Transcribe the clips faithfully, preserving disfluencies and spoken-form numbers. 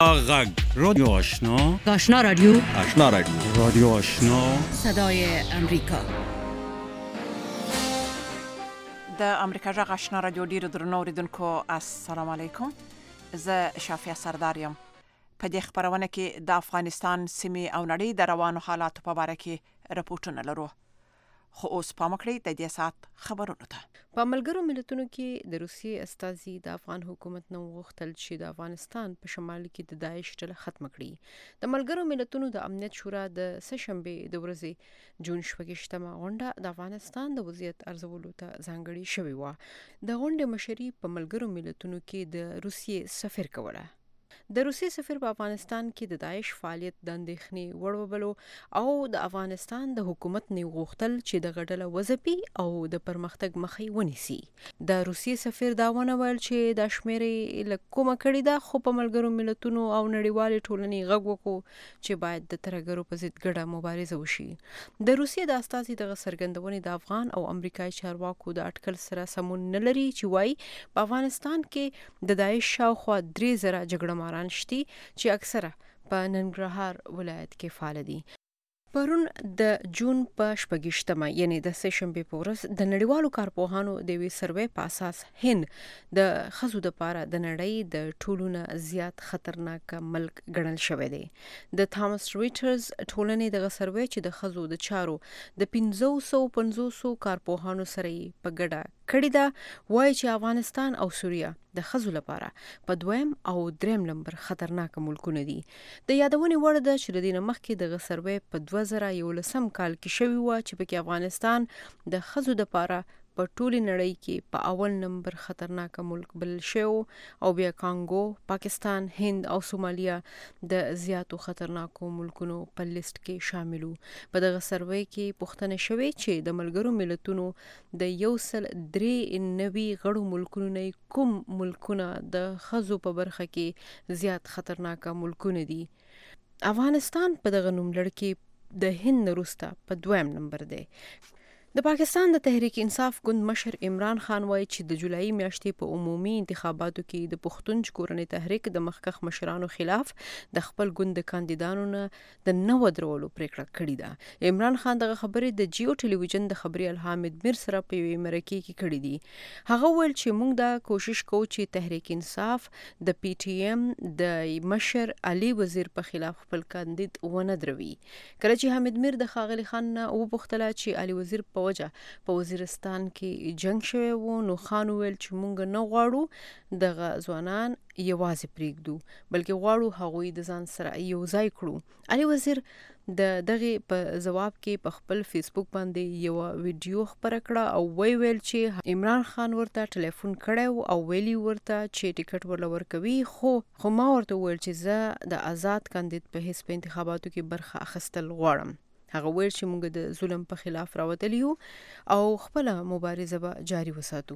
غږ رادیو آشنا آشنا رادیو آشنا رادیو رادیو آشنا صدای امریکا د امریکا غږ آشنا رادیو ډیرو درنو اوریدونکو السلام علیکم. زه شافیه سردار یم. په دې خبرونه کې د افغانستان سیمې او نړۍ د روانو حالاتو په اړه کې راپورټونه لرو. خو اوس پام کړئ د دې سات خبرونو ته. په ملګرو ملتونو کې د روسیې استازي د افغان حکومت نو غوښتل چې د افغانستان په شمال کې د داعش ډله ختم کړي. د ملګرو ملتونو د امنیت شورا د سهشنبه د ورځې جون شپږشتمه غونډه د افغانستان د وضعیت ارزولو ته ځانګړې شوې و. د غونډې مشري په ملګرو ملتونو کې د روسیې سفیر کوله. د روسیې سفیر په افغانستان کې د داعش فعالیت د اندېښنې وړ وبلو او د افغانستان د حکومت نه غوښتل چې د غډله وځپي او د پرمختګ مخې ونیسي. د روسیې سفیر دا ونه ویل چې د شمیرې له کومه کړي ده، خو په ملګرو ملتونو او نړیوالې ټولنې غږ وکړو چې باید د ترهګرو په ضد ګډه مبارزه وشي. د روسیې د استازي دغه څرګندونې د افغان او امریکایي چارواکو د اټکل سره سمون نه لري چې وایي په افغانستان کې د داعش شاوخوا درې زره جګړه ماران شتي چې اکثره په ننګرهار ولایت کې فعال دي. پرون د جون په شپږشتمه یعنی د سهشنبه په ورځ د نړیوالو کارپوهانو د وی سروې په اساس هند د خزو د پاره د نړۍ د ټولونه زیات خطرناک ملک ګڼل شوی دی. د تامس ریټرز ټولنې د سروې چې د خزو د چارو د پنځه سوه پنځوس کارپوهانو سره په ګډه کړی دا وایي چې افغانستان او سوریه د خزو لپاره په دویم او دریم نمبر خطرناک ملکونه دي. د یادونې وړ ده چې د دې مخکې د سروې په دوه زره یولسم کال کې شوی و چې پکې افغانستان د خزو د لپاره په ټولي نړۍ کې په اول نمبر خطرناک ملک بل شو او بیا کانګو، پاکستان، هند او سومالیا د زیاتو خطرناکو ملکونو په لیست کې شاملو. په دغه سروې کې پوښتنه شوې چې د ملګرو ملتونو د یو سل درې نوي غړو ملکونو نه کوم ملکونه د خزو په برخه کې زیات خطرناک ملکونه دي. افغانستان په دغه نوملړ کې د هند وروسته په دویم نمبر دی. د پاکستان د تحریک انصاف ګوند مشر عمران خان وایي چې د جولای میاشتې په عمومي انتخاباتو کې د پښتون ژغورنې تحریک د مخکښ مشرانو خلاف د خپل ګوند د کاندیدانو نه د نه ودرولو پریکړه کړې ده. عمران خان دغه خبرې د جیو ټلویزیون د خبري حامد میر سره په یوې مرکې کې کړې دي. هغه ویل چې موږ دا کوشش کوو چې تحریک انصاف د پی ټی ایم د مشر علي وزیر په خلاف خپل کاندید ونه دروي. کله چې حامد میر د خاغلی خان نه وپوښتل چې علي وزیر په وجه په وزیرستان کې جنگ شوی وو، نو خان ویل چې مونږ نه غواړو دغه ځوانان یوازې پریږدو، بلکې غواړو هغوی د ځان سره یو ځای کړو. علي وزیر د دغه په جواب کې په خپل فیسبوک باندې یو ویډیو خبره کړه او وی ویل چې عمران خان ورته ټلیفون کړو او ویلی ورته چې ټیکټ ورل ورکوي، خو خو ما ورته ویل چې زه د آزاد کاندید په هیڅ په انتخاباتو کې برخه اخیستل غواړم. هغه ویل چې موږ د ظلم په خلاف راوتلی یو او خپل مبارزه به جاری وساتو.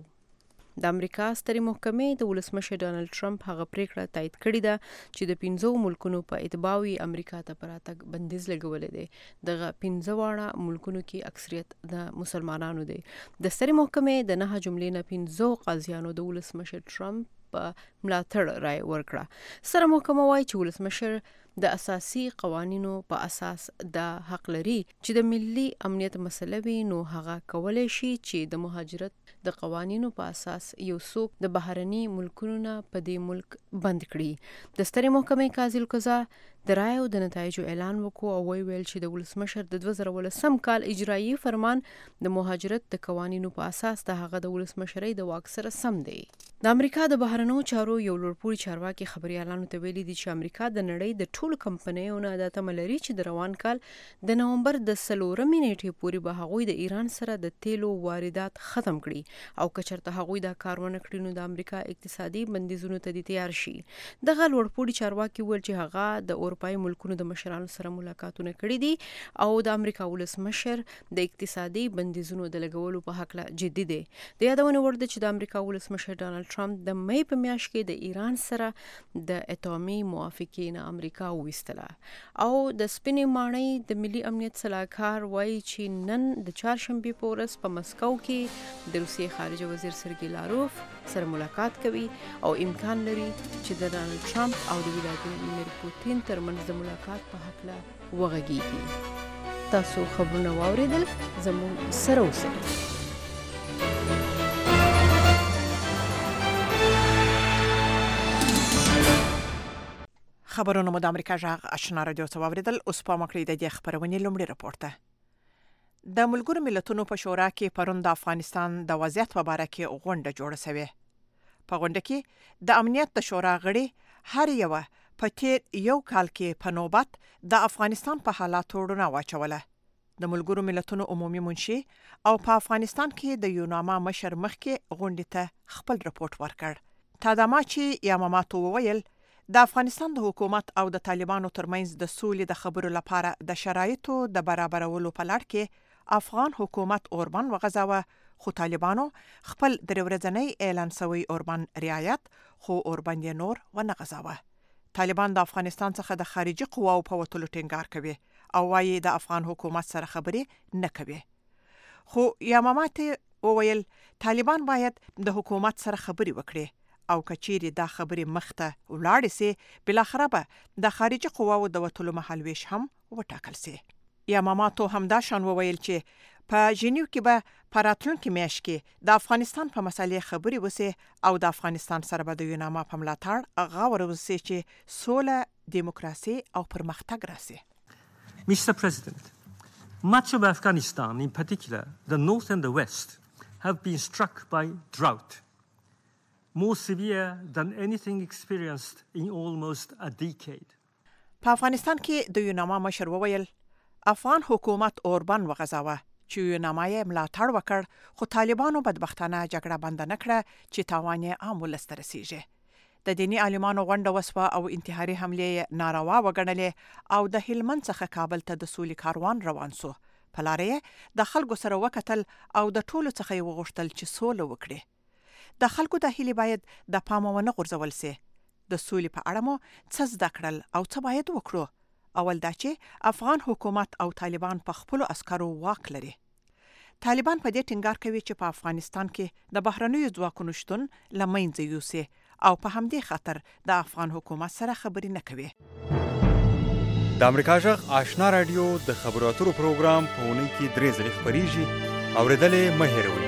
د امریکا سترې محکمې د ولسمشر ډانلډ ټرمپ هغه پریکړه تایید کړې ده چې د پنځو ملکونو په اتباعي امریکا ته پراتګ بندیز لګولې دی. دغه پنځه واړه ملکونو کې اکثریت د مسلمانانو دی. د سترې محکمې د نه جملې نه پنځو قاضیانو د ولسمشر ټرمپ په ملاتړ رائے ورکړه. سره محکمه وایي چې ولسمشر د اساسي قوانینو په اساس د حق لري چې د ملي امنیت مسله وي، نو هغه کولای شي چې د مهاجرت د قوانینو په اساس یو څوک د بهرني ملکونو نه په دې ملک بند کړي. د سترې محکمې قاضي القضا د رایو د نتایجو اعلان وکړو او ویل چې د ولسمشر د دوه زره ولسم کال اجرایي فرمان د مهاجرت د قوانینو په اساس د هغه د ولسمشرۍ د واک سره سم دی. د امریکا د بهرنیو چارو یو لوړپوړي چارواکي خبريالانو ته ویلي دي چې امریکا د نړۍ د ټولو کمپنیو نه د تمه لري چې د روان کال د نومبر د څلورمې نیټې پورې به هغوی د ایران سره د تیلو واردات ختم کړي او که چېرته هغوی دا کار ونه کړي نو د امریکا اقتصادي بندیزونو ته دي تیار شي. دغه لوړپوړي چارواکي ویل چې هغه د اروپایي ملکونو د مشرانو سره ملاقاتونه کړي دي او د امریکا ولسمشر د اقتصادي بندیزونو د لګولو په حق لا جدي دی. د یادونې وړ ده چې د امریکا ولسمشر ډانلډ ډونالد ټرمپ د مې په میاشت کې د ایران سره د اټومي موافقې نه امریکا وویستله او د سپینې ماڼۍ د ملي امنیت صلاحکار وایي چې نن د چهارشنبې په ورځ په مسکو کې د روسیې خارجه وزیر سرګي لاروف سره ملاقات کوي او امکان لري چې د ډونالد ټرمپ او د ولادیمیر پوتین ترمنځ د ملاقات په هکله وغږیږي. تاسو خبرونه واوریدل، زموږ سره اوسئ. خبرونه مو د امریکا جغ آشنا رادیو څخه واوریدل. اوس په مکړې د دې خبرونې لومړی راپور ته. د ملګرو ملتونو په شورا کې پرون د افغانستان د وضعیت په اړه کې غونډه جوړه شوې. په غونډه کې د امنیت د شورا غړي هر یو په تیر یو کال کې په نوبت د افغانستان په حالاتو رڼا واچوله. د ملګرو ملتونو عمومي منشي او په افغانستان کې د یوناما مشر مخکې غونډې ته خپل راپورټ ورکړ. تاداماچی یاماماتو وویل د افغانستان د حکومت او د طالبانو ترمنځ د سولې د خبرو لپاره د شرایطو د برابرولو په لړ کې افغان حکومت اوربان وغځاوه، خو طالبانو خپل درې ورځنی اعلان شوی اوربان رعایت خو اوربان یې نور ونه غځاوه. طالبان د افغانستان څخه د خارجي قواو په وټولو ټینګار کوي او وايي د افغان حکومت سره خبرې نه کوي. خو یاماماتي وویل طالبان باید د حکومت سره خبرې وکړي او کچيري دا خبرې مخته ولاړ سي، بل اخره به د خارجي قواو د وټولو محلويش هم وټاکل سي. یاماماتو هم دا شان وویل چې په ژنیو کې به پراتلونکو میاشت کې د افغانستان په مسالې خبرې وسي او د افغانستان سره به د یوناما په ملاتړ غوړ وسي چې سوله، دیموکراسي او پرمختګ راسي. Mister President, much of Afghanistan, in particular the north and the west, have been struck by drought, more severe than anything experienced in almost a decade. په افغانستان کې د یوناما مشر وویل افغان حکومت اوربان وغځاوه چې یوناما یې ملاتړ وکړ، خو طالبانو بدبختانه جګړه بند نه کړه چې تاوان یې عام ولس ته رسیږي. د دینی عالمانو غونډه وسوه او انتحاري حملې ناروا وګڼلې او د هلمند څخه کابل ته د سولې کاروان روان سو. په لاره یې د خلکو سره وکتل او د ټولو څخه یې وغوښتل چې سوله وکړي. د خلکو د هیلې باید د پامه ونه غورځول سي. د سولې په اړه مو څه زده کړل او څه باید وکړو؟ اول دا چې افغان حکومت او طالبان په خپل عسکرو واک لري. طالبان په دې ټینګار کوي چې په افغانستان کې د بهرنیو ځواکونو شتون لمنځه یوسي او په همدې خاطر د افغان حکومت سره خبرې نه کوي. د امریکا جغ آشنا رادیو د خبرو اترو پروګرام په اونۍ کې درې ځلې خپرېږي، اورېدلې مه هېروئ.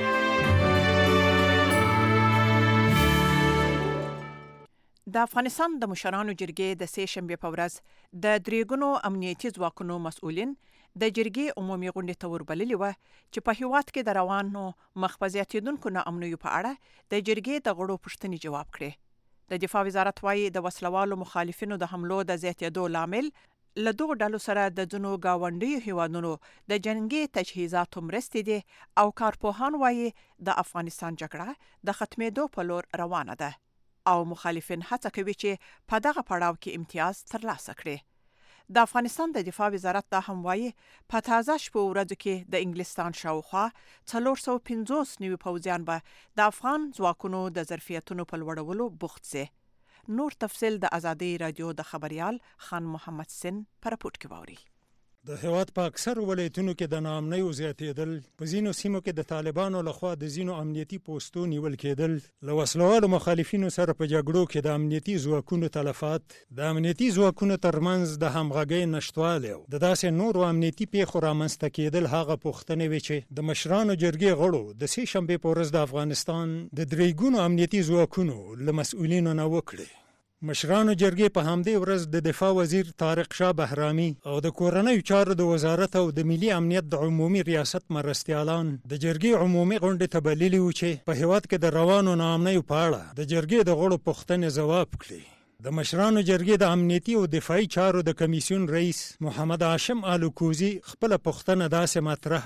د افغانستان د مشرانو جرګې د سې شنبې په ورځ د درېګونو امنیتي ځواکونو مسؤلین د جرګې عمومي غونډې ته وربللي وه چې په هیواد کې د روانو مخ په زیاتېدونکو ناامنیو په اړه د جرګې د غړو پوښتنې جواب کړې. د دفاع وزارت وایي د وسلوالو مخالفینو د حملو د زیاتېدو لامل له دغو ډلو سره د ځینو ګاونډیو هیوادونو د جنګي تجهیزاتو مرستې دي او کارپوهان وایي د افغانستان جګړه د ختمېدو په لور روانه ده او مخالفین هڅه کوي چې په دغه پړاو کې امتیاز ترلاسه کړي. د افغانستان د دفاع وزارت دا هم وایي په تازه شپو ورځو کې د انګلستان شاوخوا څلور سوه پنځوس نوي پوځیان به د افغان ځواکونو د ظرفیتونو په لوړولو بوخت سي. نور تفصیل د ازادي رادیو د خبريال خان محمد سن پر راپورټ کې واوري. د هیواد په اکثر ولایتونو کې د ناامنیو زیاتېدل، په ځینو سیمو کې د طالبانو لخوا د ځینو امنیتي پوستو نیول کېدل، له وسلوالو مخالفینو سره په جګړو کې د امنیتي ځواکونو تلفات، د امنیتي ځواکونو ترمنځ د همغږۍ نشتوالی او د داسې نورو امنیتي پیښو رامنځته کېدل هغه پوښتنې وې چې د مشرانو جرګې غړو د سې شنبې په ورځ د افغانستان د درېګونو امنیتي ځواکونو له مسؤلینو نه وکړې. مشرانو جرګې په همدې ورځ د دفاع وزیر طارق شاه بهرامي او د کورنیو چارو د وزارت او د ملي امنیت د عمومي ریاست مرستیالان د جرګې عمومي غونډې ته بللي وو چې په هیواد کې د روانو ناامنیو په اړه د جرګې د غړو پوښتنې ځواب کړي. د مشرانو جرګې د امنیتي او دفاعي چارو د کمیسیون رئیس محمد هاشم الوکوزي خپل پوښتنه داسې مطرح کړه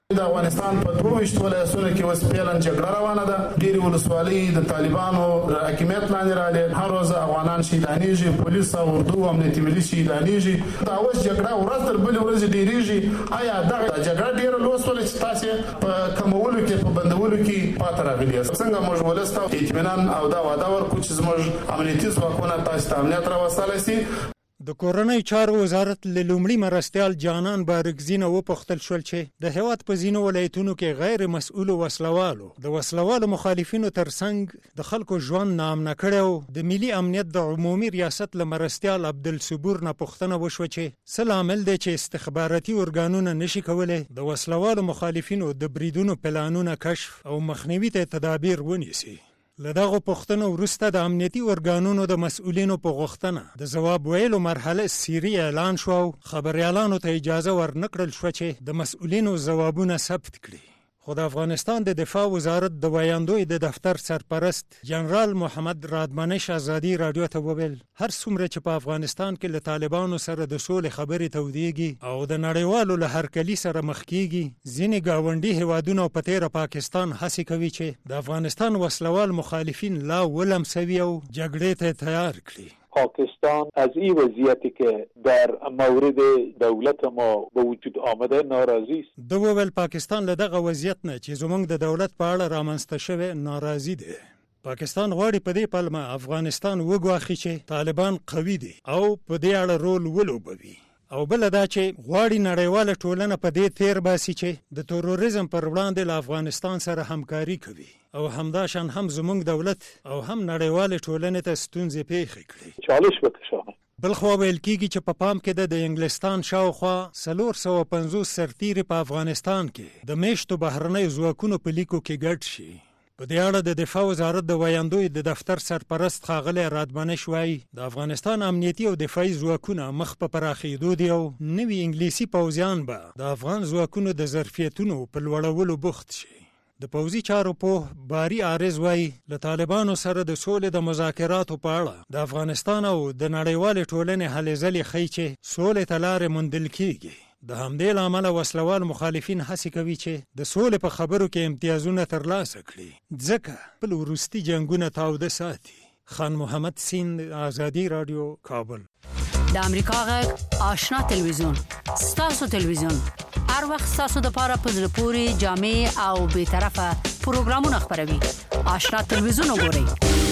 د افغانستان په دوه ویشت ولایتونو کې اوس فعلا جګړه روانه ده. ډېرې ولسوالۍ د طالبانو حاکمیت لاندې راغلي. هر ورځ افغانان شهیدانېږي، پولیس او اردو او امنیتي ملیس شهیدانېږي. دا اوس جګړه ورځ تر بلې ورځې ډېرېږي. آیا دغه جګړه ډېره لویه شوله چې تاسې په کمولو کې په بندولو کې پاتې راغلي یاست؟ څنګه موږ ولس ته اطمینان او دا وعده ورکړو چې زموږ امنیتي ځواکونه تاسې ته امنیت راوستلی شي؟ د کورنۍ چارو وزارت له لومړي مرستیال جانان بارګزي نه وپوښتل شول چې د هېواد په ځینو ولایتونو کې غیر مسؤلو وسلوالو د وسلوالو مخالفینو ترڅنګ د خلکو ژوند ناامنه کړی او د ملي امنیت د عمومي ریاست له مرستیال عبدالصبور نه پوښتنه وشوه چې څه لامل دی چې استخباراتي ارګانونه نشي کولی د وسلوالو مخالفینو د بریدونو پلانونه کشف او مخنیوي ته تدابیر ونیسي. له دغو پوښتنو وروسته د امنیتي ارګانونو د مسؤلینو په غوښتنه د ځواب ویلو مرحله سیري اعلان شو او خبریالانو ته اجازه ورنکړل شوه چې د مسؤلینو ځوابونه ثبت کړي. خو د افغانستان د دفاع وزارت د ویاندوی د دفتر سرپرست جنرال محمد رادمنش ازادي رادیو ته وویل هر څومره چې په افغانستان کې له طالبانو سره د سولې خبرې تودېږي او د نړیوالو له هرکلي سره مخ کېږي، ځینې ګاونډي هیوادونه په تېره پاکستان هڅې کوي چې د افغانستان وسلوال مخالفین لا ولمسوي او جګړې ته تیار کړي. پاکستان از این وضعیتی که در مورد دولت ما به وجود آمده ناراضی است. د وویل پاکستان له دغه وضعیت نه چې زموږ د دولت په اړه رامنځته شوی ناراضي دی. پاکستان غواړي په دې پلمه افغانستان وګواښي چې طالبان قوي دي او په دې اړه رول ولوبوي، او بل دا چې غواړي نړیواله ټولنه په دې تیر باسي چې د تروریزم پر وړاندې له افغانستان سره همکاري کوي او همداشان هم زموږ دولت او هم نړیواله ټولنې ته ستونزې پیښې کړي. چالش وکشانه. بلخوا ویل کېږي چې په پام کې د انګلستان شاوخوا څلور سوه پنځوس سرتیري په افغانستان کې د میشتو بهرنیو ځواکونو په لیکو کې ګډ شي. په دې اړه د دفاع وزارت د ویاندوی د دفتر سرپرست ښاغلی رادمنش وایي د افغانستان امنیتي او دفاعي ځواکونه مخ په پراخېدو دي او نوي انګلیسي پوځیان به د افغان ځواکونو د ظرفیتونو په لوړولو بوخت شي. د پوځي چارو پوه باري عارض وایي له طالبانو سره د سولې د مذاکراتو په اړه د افغانستان او د نړیوالې ټولنې هلې ځلې ښیي چې سولې ته لارې موندل کېږي. د همدې له امله وسلوال مخالفین هڅې کوي چې د سولې په خبرو کې امتیازونه ترلاسه کړي، ځکه خپل وروستي جنګونه تاوده ساتي. خان محمد سیند، آزادي رادیو، کابل. د امریکا غږ آشنا تلویزیون ستاسو تلویزیون هر وخت ستاسو د پاره په زړه پورې جامع او به طرفه پروګرامونه خبروي. آشنا تلویزیون وګورئ.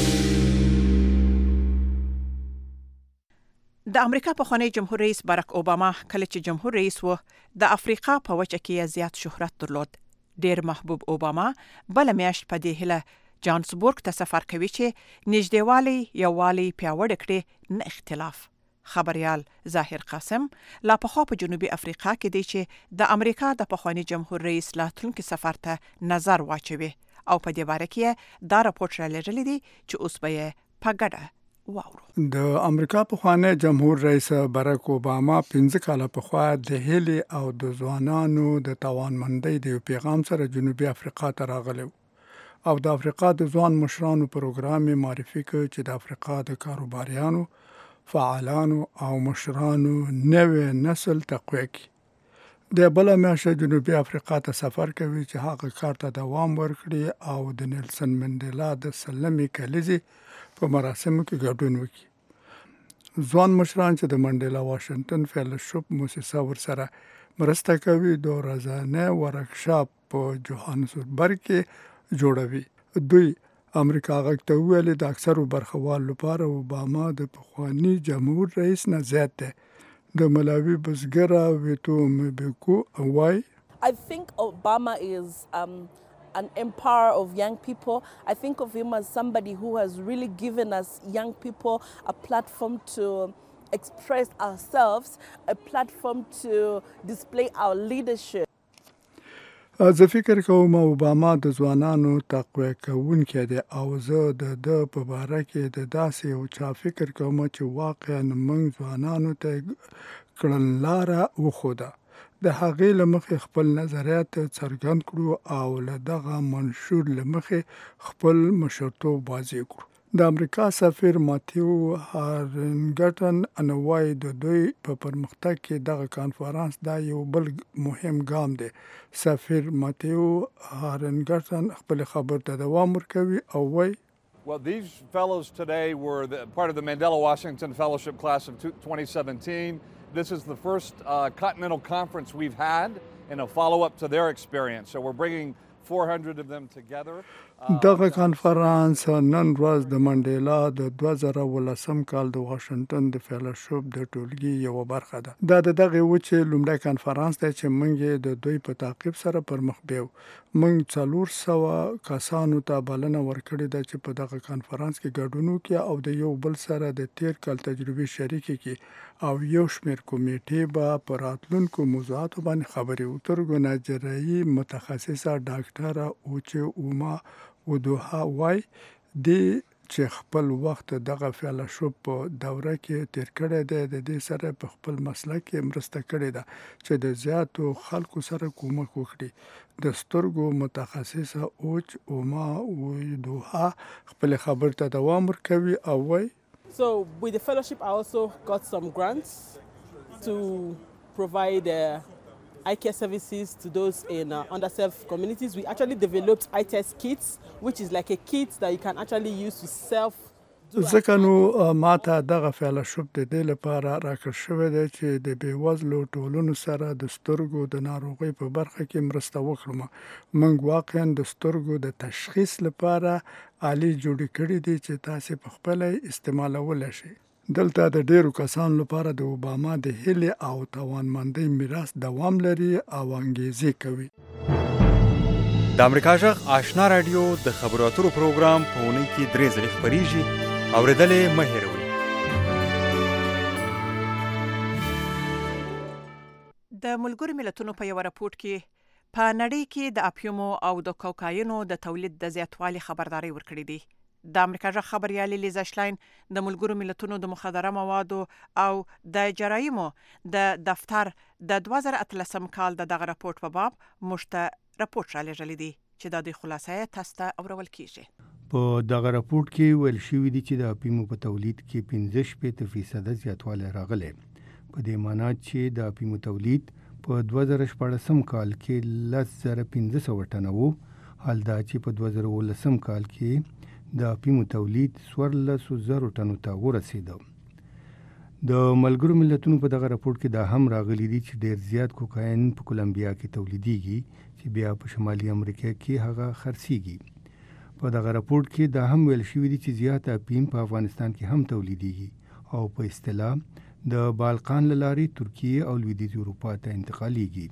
د امریکا پخوانی جمهور رئیس باراک اوباما کله چې جمهور رئیس و د افریقا په وچه کې زیات شهرت درلود. ډیر محبوب اوباما بل میاشت په دې هله جانسبورګ ته سفر کوي چې نږدېوالی یووالی پیاوړی کړي، نه اختلاف. خبريال ظاهر قاسم لا پخوا په جنوبي افریقا کې دی چې د امریکا د پخوانی جمهور رئیس راتلونکي سفر ته نظر واچوي او په دې باره کې دا راپورټ را لېږلی دی چې اوس به یې په ګډه واورو. د امریکا پخوانی جمهور رئیس باراک اوباما پنځه کاله پخوا د هیلي او د ځوانانو د توانمندۍ د پیغام سره جنوبي افریقا ته راغلی او د افریقا د ځوان مشرانو پروګرام معرفي کړ چې د افریقا د کاروباریانو، فعالانو او مشرانو نوې نسل تقویه کړي. د بل میاشتې جنوبي افریقا ته سفر کوي چې هغه کار ته دوام ورکړي او د نیلسن منډیلا د سلمې کلیزې په مراسمو کې ګډون وکړي. ځوان مشران چې د منډیلا واشنگټن فیلوشپ موسسه ورسره مرسته کوي د ورځنی ورکشاپ په جوهانسبرګ کې جوړوي. دوی امریکا غږ ته ویل د اکثرو برخوال لپاره اوباما د پخوانی جمهور رئیس نه زیات دی. د ملاوي بزګره ویتو مبکو وای I think Obama is um, an empower of young people. I think of him as somebody who has really given us young people a platform to express ourselves, a platform to display our leadership. زه فکر کوم اوباما د ځوانانو تقویه کوونکی دی او زه د ده په باره کې د داسې یو چا فکر کوم چې واقعا موږ ځوانانو ته کړنلاره وښوده. د هغې له مخې خپل نظریات څرګند کړو او له دغه منشور له مخې خپل مشرتوب واضح کړو. د امریکا سفیر ماتیو هارنګټن انوای د دوی په پرمختګ کې دغه کانفرنس دا یو بل مهم ګام دی. سفیر ماتیو هارنګټن خپل خبر ته دوام ورکوي او وایي Well, these fellows today were the, part of the Mandela Washington Fellowship class of twenty seventeen. This is the first uh, continental conference we've had in a follow-up to their experience. So we're bringing four hundred of them together. دغه کانفرنس نن ورځ د منډیلا د دوه زره ولسم کال د واشنگټن د فیلوشپ د ټولګي یو برخه ده. دا د دغه وچې لومړی کانفرنس دی چې موږ د دوی په تعقیب سره پر مخ بیو. موږ څلور سوه کسانو ته بلنه ورکړې ده چې په دغه کانفرنس کې ګډون وکړي او د یو بل سره د تیر کال تجربې شریکې کړي او یو شمېر کمیټې به په راتلونکو موضوعاتو باندې خبرې وکړي. سترګو نجرایي متخصصه ډاکټره اوچې اوما ودوها وای دی چې خپل وخت دغه فیلوشپ په دوره کې تیر کړی دی. د دې سره په خپل مسلک کې مرسته کړې ده چې د زیاتو خلکو سره کومک وکړي. د سترګو متخصصه اوچ اوما ودوها خپل خبر ته دوام ورکوي او وای So with the fellowship I also got some grants to provide uh, eye care services to those in uh, underserved communities. We actually developed eye test kits, which is like a kit that you can actually use to self ځکه نو ماته دغه فیلوشپ د دې لپاره راکړل شوی دی چې د بېوزلو ټولنو سره د سترګو د ناروغۍ په برخه کې مرسته وکړم. موږ واقعا د سترګو د تشخیص لپاره آلې جوړې کړې دي چې تاسو په خپل استعمالولی شئ. دلته د ډیرو کسانو لپاره د اوباما د هیلې او توانمندۍ میراث دوام لري او انګیزې کوي. د امریکا غږ آشنا رادیو د خبرو اترو پروګرام په اونۍ کې درې ځلې خپریږي. اورېدلې مه هېروئ. د ملګرو ملتونو په یو راپورټ کې په نړۍ کې د اپیومو او د کوکاینو د تولید د زیاتوالي خبرداري ورکړې دي. د امریکا غږ خبريالې لیزا شلاین د ملګرو ملتونو د مخدره موادو او د جرایمو د دفتر د دوه زره اتلسم کال د دغه راپورټ په باب مشته راپورټ را لېږلی دی چې د دې خلاصه تاسو ته اورول کیږي. په دغه راپورټ کې ویل شوی دی چې د اپیمو په تولید کې پنځه شپېته فیصد زیاتوالی راغلی. په دې معنی چې د اپیمو تولید په دوه زره شپاړسم کال کې لس زره پنځه سوه ټنه و، حال دا چې په دوه زره اوولسم کال کې د اپیمو تولید څوارلسو زرو ټنو ته ورسېده. د ملګرو ملتونو په دغه راپورټ کې دا هم راغلی دی چې ډېر زیات کوکاین په کولمبیا کې تولیدیږي چې بیا په شمالي امریکا کې هغه خرڅیږي. په دغه راپورټ کې دا هم ویل شوی دی چې زیات اپیم په افغانستان کې هم تولیدیږي او په اصطلاح د بالقان له لارې ترکیه او لویدیځ اروپا ته انتقالیږي.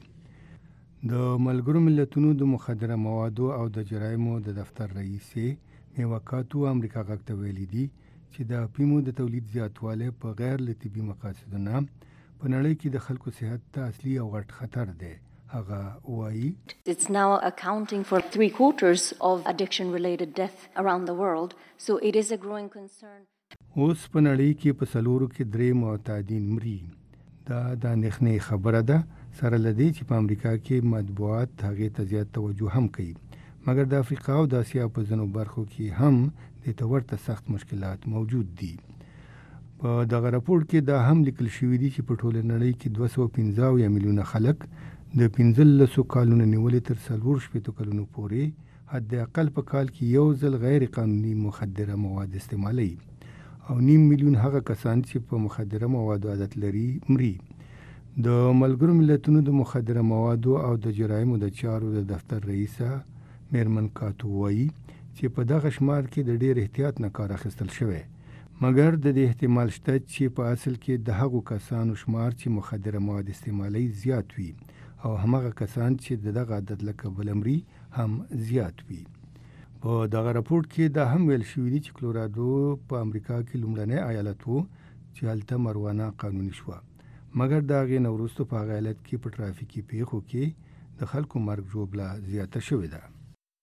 د ملګرو ملتونو د مخدره موادو او د جرایمو د دفتر رئیس میواکاتو امریکا غږ ته ویلي دي چې د اپیمو د تولید زیاتوالی په غیر له طبي مقاصدو نه په نړۍ کې د خلکو صحت ته اصلي او غټ خطر دی. هغه وایي It's now accounting for three quarters of addiction-related death around the world, so it is a growing concern. اوس په نړۍ کې په څلورو کې درې معتادین مري. دا د اندېښنې خبره ده، سره له دې چې په امریکا کې مطبوعات هغې ته زیات توجه هم کوي، مګر د افریقا او د اسیا په ځینو برخو کې هم دې ته ورته سخت مشکلات موجود دي. په دغه راپورټ کې دا هم لیکل شوي دي چې په ټوله نړۍ کې دوه سوه پنځه اویا میلیونه خلک د پنځلسو کالونو نیولې تر څلور شپېتو کلونو پورې حد اقل په کال کې یو ځل غیر قانوني مخدره مواد استعمالوي او نیم میلیون هغه کسان چې په مخدره موادو عادت لري مري. د ملګرو ملتونو د مخدره موادو او د جرایمو د چارو د دفتر رئیسه میرمن کاتو وایي چې په دغه شمار کې د ډېر احتیاط نه کار اخیستل شوی، مګر د دې احتمال شته چې په اصل کې د هغو کسانو شمار چې مخدره مواد استعمالوي زیات وي او همغه کسان چې دغه عادت له کبله مري هم زیات وي. په دغه راپورټ کې دا هم ویل شوي دي چې کلورادو په امریکا کې لومړنی ایالت و چې هلته مروانه قانوني شوه، مګر د هغې نه وروسته په هغه ایالت کې په ټرافیکي پیښو کې د خلکو مرګ ژوبله زیاته شوې ده.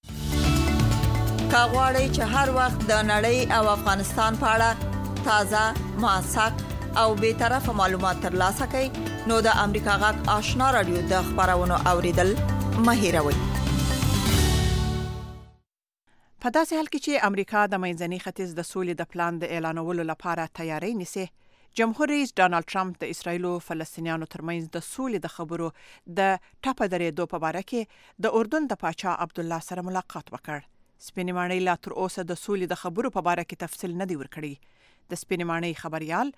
که غواړئ چې هر وخت د نړۍ او افغانستان په اړه تازه، موثق او بیطرفه معلومات ترلاسه کړئ نو د امریکا غږ آشنا رادیو د خبرونو اوریدل مه هېروئ. په داسې حال کې چې امریکا د منځني ختیځ د سولې د پلان د اعلانولو لپاره تیاری نیسي، جمهور رئیس ډانلډ ټرمپ د اسرایل او فلسطینیانو ترمنځ د سولې د خبرو د ټاپه درېدو په اړه کې د اردن د پاچا عبدالله سره ملاقات وکړ. سپینې ماڼۍ لا تر اوسه د سولې د خبرو په اړه کې تفصیل نه دی ورکړی. د سپینې ماڼۍ خبريال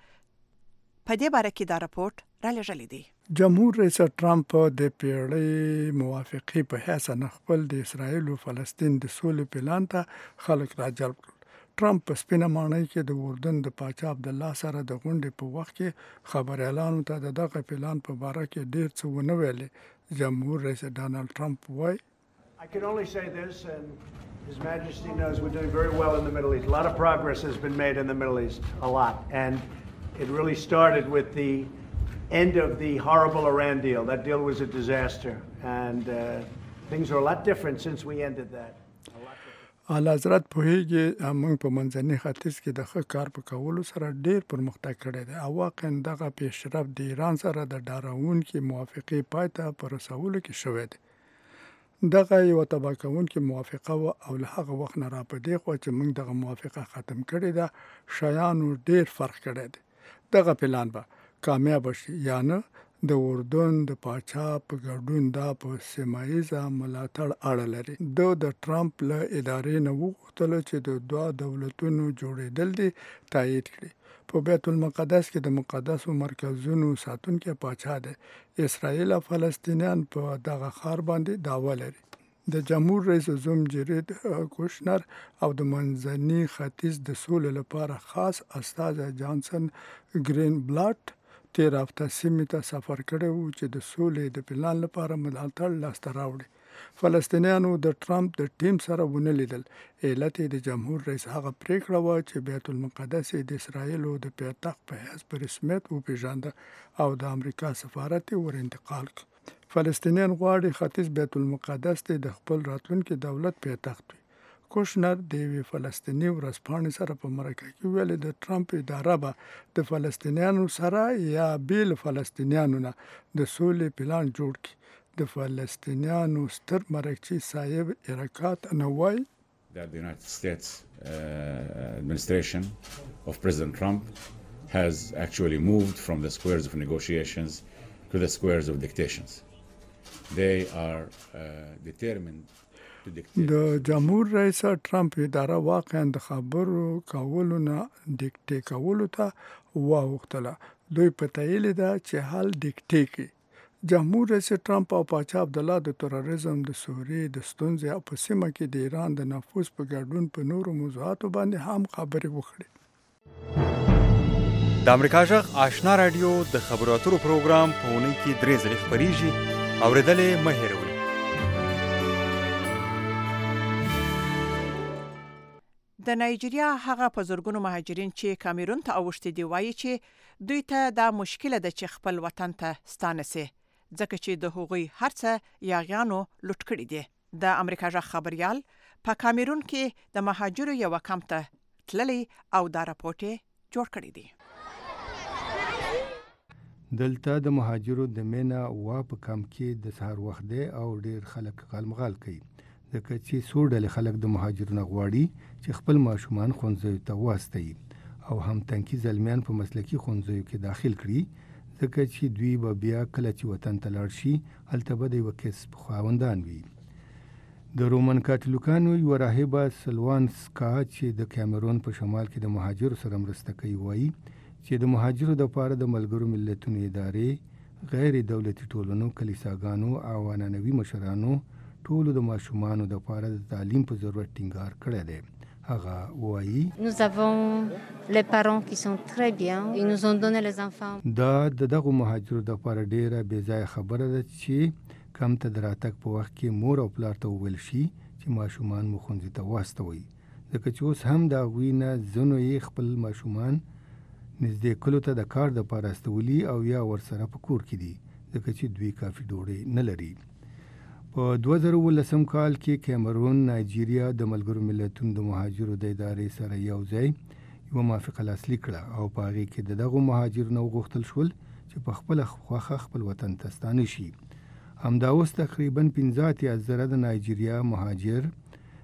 په دې اړه کې دا راپورټ را لېږلی دی. جمهور رئیس ټرمپ د پیړۍ موافقې په حساب خپل د اسرایل او فلسطین د سولې پلان ته خلک راجلب کړل. ټرمپ په سپینه ماڼۍ کې د اردن د پاچا عبدالله سره د غونډې په وخت کې خبريالانو ته د دغه پلان په اړه کې ډېر څه ونه ویلي. جمهور رئیس ډانلډ ټرمپ وایي I can only say this, and His Majesty knows we're doing very well in the Middle East. A lot of progress has been made in the Middle East, a lot. And it really started with the end of the horrible Iran deal. That deal was a disaster. And uh, things are a lot different since we ended that. اعلی حضرت پوهیږي موږ په منځني ختیځ کې د ښه کار په کولو سره ډېر پرمختګ کړی دی او واقعا دغه پیشرفت د ایران سره د ډاروونکې موافقې پای ته په رسولو کې شوی دی. دغه یو تباه کوونکې موافقه وه او له هغه وخت نه را په دې خوا چې موږ دغه موافقه ختم کړې ده شیانو ډېر فرق کړی دی. دغه پلان به کامیاب شي یا نه د اردن د پاچا په ګډون دا په سیمایزه ملاتړ اړه لري. د د ټرمپ له ادارې نه وغوښتل چې د دوه دولتونو جوړېدل دي تایید کړي. په بیت المقدس کې د مقدسو مرکزونو ساتونکی پاچا دی. اسرائیل او فلسطینیان په دغه ښار باندې دعوه لري. د جمهور رئیس زوم جرید کوشنر او د منځني ختیځ د سولې لپاره خاص استازی جانسن ګرین بلاټ تیر هفته سیمې ته سفر کړی وو چې د سولې د پلان لپاره ملاتړ لاسته راوړي. فلسطینیانو د ټرمپ د ټیم سره ونه لیدل. علت یې د جمهور رئیس هغه پریکړه وه چې بیت المقدس د اسرائیلو د پایتخت په حیث په رسمیت وپېژانده او د امریکا سفارت یې ور انتقال کړ. فلسطینیان غواړي ختیځ بیت المقدس د خپل راتلونکي دولت پایتخت وي. کوشنر د یوې فلسطیني ورځپاڼې سره په مرکه کې ویلي د ټرمپ اداره به د فلسطینیانو سره یا بې له فلسطینیانو نه د سولې پلان جوړ کړي. د فلسطینیانو ستر مرکچي صاحب ارکات نه وایي that the United States uh, administration of President Trump has actually moved from the squares of negotiations to the squares of dictations. They are uh, determined د جمهور رئیس ټرمپ اداره واقعا د خبرو کولو نه ډیکټې کولو ته واوښتله. دوی پتهیلې ده چې حل ډیکټې کړي. جمهور رئیس ټرمپ او پاچا عبدالله د تروریزم د سوریې د ستونزې او په سیمه کې د ایران د نفوذ په ګډون په نورو موضوعاتو باندې هم خبرې وکړي. د امریکا غږ آشنا رادیو د خبرو اترو پروګرام په اونۍ کې درې ځلې خپرېږي. اورېدل مه هېروئ. د نایجیریا هغه په زرګونو مهاجرین چې کامیرون ته اوښتي دي وایي چې دوی ته دا مشکله ده چې خپل وطن ته ستانه سي ځکه چې د هغوی هر څه یاغیانو لوټ کړي دي. د امریکا غږ خبريال په کامیرون کې د مهاجرو یو کمپ ته تللی او دا راپورټ جوړ کړی دی. دلته د مهاجرو د مینا وا په کمپ کې د سهار وخت دی او ډیر خلک غالمغال کوي ځکه چې څو ډلې خلک د مهاجرونو غواړي چې خپل ماشومان ښوونځیو ته واستوي او هم تنکي زلمیان په مسلکي ښوونځیو کې داخل کړي ځکه چې دوی به بیا کله چې وطن ته لاړ شي هلته به د یوه کسب خاوندان وي. د رومن کاتولیکانو یوه راهبه سلوان سکا چې د کیمرون په شمال کې د مهاجرو سره مرسته کوي وایي چې د مهاجرو دپاره د ملګرو ملتونو ادارې غیر دولتي ټولنو کلیساګانو او عنعنوي مشرانو ټولو د ماشومانو دپاره د تعلیم په ضرورت ټینګار کړی دی. هغه وایي Nous avons les parents qui sont très bien. Ils nous ont donné les enfants. دا د دغو مهاجرو دپاره ډیره بې ځایه خبره ده چې کم ته د راتګ په وخت کې مور او پلار ته وویل شي چې ماشومان مو ښوونځي ته واستوئ ځکه چې اوس هم د هغوی نه ځینو یې خپل ماشومان نږدې کلو ته د کار دپاره استولي او یا ورسره په کور کې دي ځکه چې دوی کافي ډوډۍ نه لري. په دوه زره اوولسم کال کې کیمرون نایجیریا د ملګرو ملتونو د مهاجرو د ادارې سره یو ځای یوه موافقه لاسلیک کړه او په هغې کې د دغو مهاجرو نه وغوښتل شول چې په خپله خوښه خپل وطن ته ستانه شي. همدا اوس تقریبا پنځه اتیا زره د نایجیریا مهاجر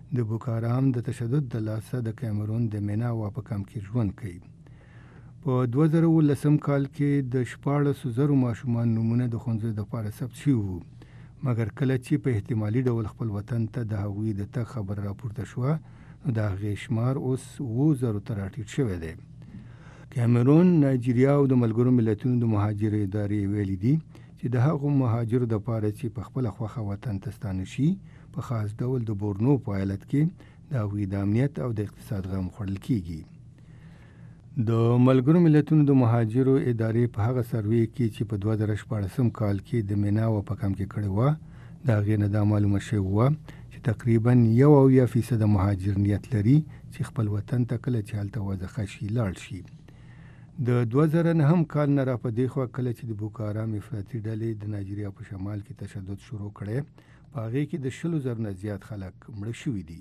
د بوکارام د تشدد د لاسه د کیمرون د میناوا په کم کې ژوند کوي. په دوه زره اوولسم کال کې د شپاړسو زرو ماشومان نومونه د ښوونځیو دپاره ثبت شوي وو، مګر کله چې په احتمالي ډول خپل وطن ته د هغوی د تګ خبر راپورته شوه نو د هغې شمار اوس اوو زرو ته راټیټ شوی دی. کیمرون، نایجیریا او د ملګرو ملتونو د مهاجرو ادارې ویلي دي چې د هغو مهاجرو دپاره چې په خپله خوښه وطن ته ستانه شي په خاص ډول د بورنو په ایالت کې د هغوی د امنیت او د اقتصاد غم خوړل کیږي. د ملګرو ملتونو د مهاجرو ادارې په هغه سروې کې چې په دوه زره شپاړسم کال کې د میناوا په کم کې کړې وه د هغې نه دا معلومه شوې وه چې تقریبا یو اویا فیصده مهاجر نیت لري چې خپل وطن ته کله چې هلته وضعه شي لاړ شي. د دوه زره نهم کال نه را په دې خوا کله چې د بوکارام افراطي ډلې د نایجیریا په شمال کې تشدد شروع کړی، په هغې کې د شلو زرو نه زیات خلک مړه شوي دي.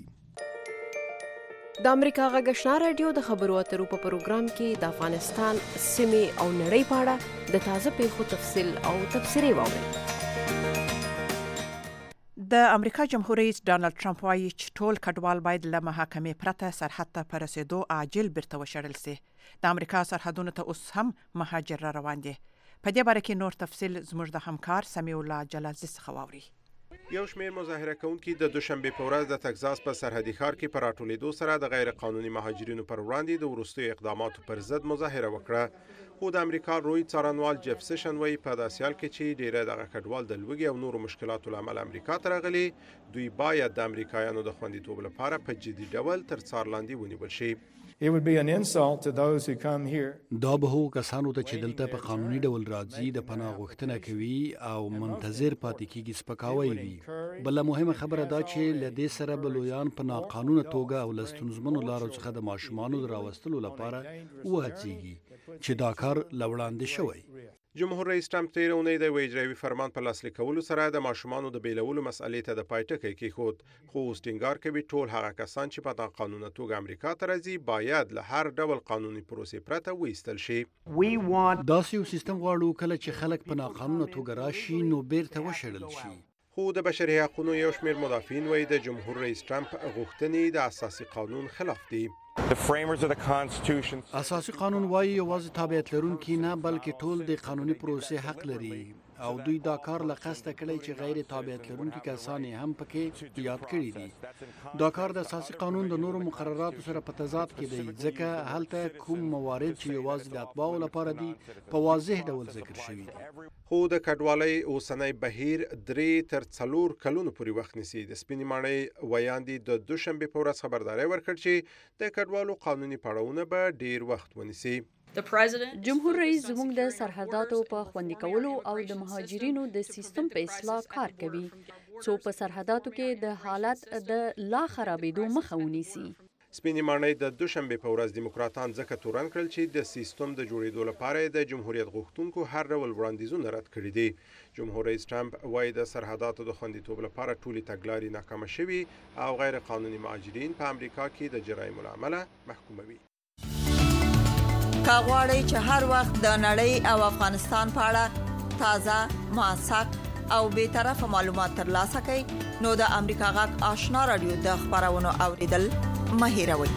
د امریکا غږ آشنا رادیو د خبرو اترو په پروګرام کې د افغانستان سیمې او نړۍ په اړه د تازه پیښو تفصیل او تبصرې واورئ. د امریکا جمهور رئیس ډانلډ ټرمپ وایي چې ټول کډوال باید له محاکمې پرته سرحد ته په رسېدو عاجل بیرته وشړل سي. د امریکا سرحدونو ته اوس هم مهاجر را روان دي. په دې باره کې نور تفصیل زموږ د همکار سمیع الله جلازي څخه واوري. یو شمیر مظاهره کوونکي د دوشنبه په ورځ د تگزاس په سرحدي ښار کې پر راټولېدو سره د غیر قانوني مهاجرینو پر وړاندې د وروستیو اقداماتو پر ضد مظاهره وکړه. خو د امریکا روی څارنوال جیف سیشن وایي په داسې حال کې چې ډیری دغه کډوال د لوږې او نورو مشکلاتو له امله امریکا ته راغلي، دوی باید د امریکایانو د خوندیتوب لپاره په جدي ډول تر څار لاندې ونیول شي. It would be an insult to those who come here. دا به هو کسانو ته چې دلته په قانوني ډول راځي د پناه غوښتنه کوي او منتظر پاتې کېږي سپکاوی وي. بله مهمه خبره دا چې له دې سره به لویان په ناقانونه توګه او له ستونزمنو لارو څخه د ماشومانو د راوستلو لپاره وهڅېږي چې دا کار له وړاندې شوی. جمهور رئیس ټرمپ تیر اونۍ د اجرایوي فرمان په لاسلیک کولو سره د ماشومانو د بیلولو مسئلې ته د پای ټکی کېښود، خو اوس ټینګار کوي ټول هغه کسان چې په ناقانونه توګه امریکا ته راځي باید له هر ډول قانوني پروسې پرته وایستل شي. داسې یو سیستم غواړو کله چې خلک په ناقانونه توګه راشي نو بیرته وشړل شي. خو د بشري حقوقو یو شمیر مدافعین وایي د جمهور رئیس ټرمپ غوښتنې د اساسي قانون خلاف دي. اساسي قانون وایي یوازې تابعیت لرونکي نه بلکې ټول د قانوني پروسې حق لري او دوی دا کار له قصده کړی چې غیر تابعیت لرونکي کسان یې هم پکې یاد کړي دي. دا کار د اساسي قانون د نورو مقرراتو سره په تضاد کې دی ځکه هلته کوم موارد چې یوازې د اتباعو لپاره دي په واضح ډول ذکر شوي دي. خو د کډوالۍ اوسنی بهیر درې تر څلور کلونو پورې وخت نیسي. د سپینې ماڼۍ ویاندې د دوشنبې په ورځ خبرداری ورکړ چې د کډوالو قانوني پړاوونه به ډیر وخت ونیسي. جمهور رئیس زموږ د سرحداتو په خوندي کولو او د مهاجرینو د سیستم په اصلاح کار کوي څو په سرحداتو کې د حالت د لا خرابېدو مخه ونیسي. سپینې ماڼۍ د دوشنبې په ورځ دیموکراتان ځکه تورن کړل چې د سیستم د جوړېدو لپاره د جمهوریت غوښتونکو هر ډول وړاندیزونه رد کړي دي. جمهور رئیس ټرمپ وایي د سرحداتو د خوندیتوب لپاره ټولې تګلارې ناکامه شوي او غیر قانوني مهاجرین په امریکا کې د جرایمو له امله محکوموي. که غواړئ چې هر وخت د نړۍ او افغانستان په اړه تازه، موثق او بیطرفه معلومات ترلاسه کړئ نو د امریکا غږ آشنا رادیو د خبرونو اوریدل مه هېروئ.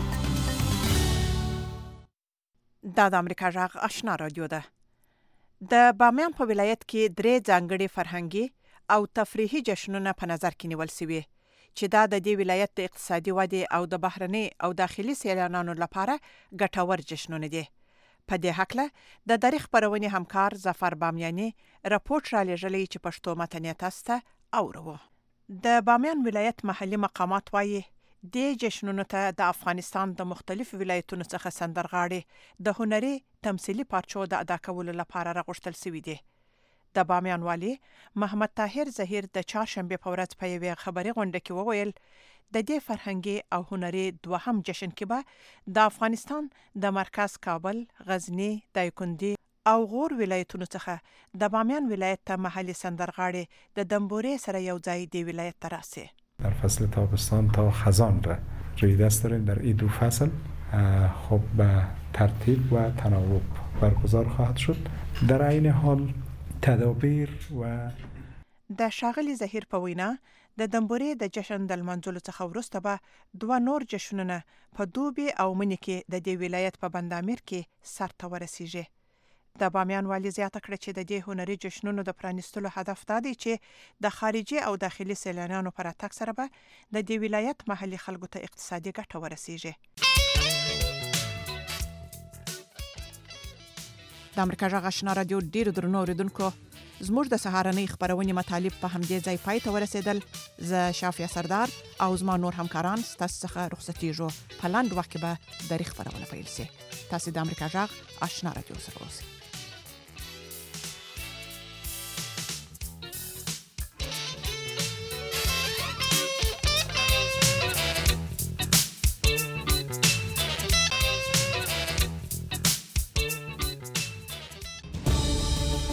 دا د امریکا غږ آشنا رادیو ده. د بامیان په ولایت کې درې ځانګړي فرهنګي او تفریحي جشنونه په نظر کې نیول شوي چې دا د دې ولایت د اقتصادي ودې او د بهرني او داخلي سیلانیانو لپاره ګټور جشنونه دي. په دې هکله د تاریخ خبرونې همکار ظفر بامیاني راپورټ را لېږلی چې پښتو متن یې تاسو ته اورو. د بامیان ولایت محلي مقامات وایي دې جشنونو ته د افغانستان د مختلفو ولایتونو څخه سندرغاړي د هنري تمثیلي پارچو د ادا کولو لپاره راغوښتل شوي دي. د بامیان والي محمد طاهر ظهیر د چهارشنبې په ورځ په یوې خبري غونډه کې وویل د دې فرهنګي او هنري دوهم جشن کې به د افغانستان د مرکز کابل، غزنی، دایکنډي او غور ولایتونو څخه د بامیان ولایت ته محلي سندرغاړي د دنبورې سره یو ځای دی ولایت ته راسي. در فصل تابستان تا خزان را روی دست داریم. در این دو فصل خب به ترتیب و تناوب برگزار خواهد شد. در عین حال تدابیر و د ښاغلي ظهیر په وینا د دمبوري د جشن د منځلو څخه وروسته به دوه نور جشنونه په دوبي او منی کې د دې ولایت په بندامیر کې سرته ورسیږي. د بامیان والی زیاته کړه چې د دې هنري جشنونو د پرانیستلو هدف دا دی چې د خارجي او داخلي سیلانیانو پر اتاک سره به د دې ولایت محلي خلکو ته اقتصادي ګټه ورسیږي. د امریکا غږ آشنا رادیو ډیرو درنو اوریدونکو، زموږ د سهارنۍ خبرونې مطالب په همدې ځای پای ته ورسېدل. زه شافیه سردار او زما نور همکاران ستاسو څخه رخصتېږو. په لاندې وخت کې به درې خبرونه پیل شي. تاسو د امریکا غږ آشنا رادیو سره اوسئ.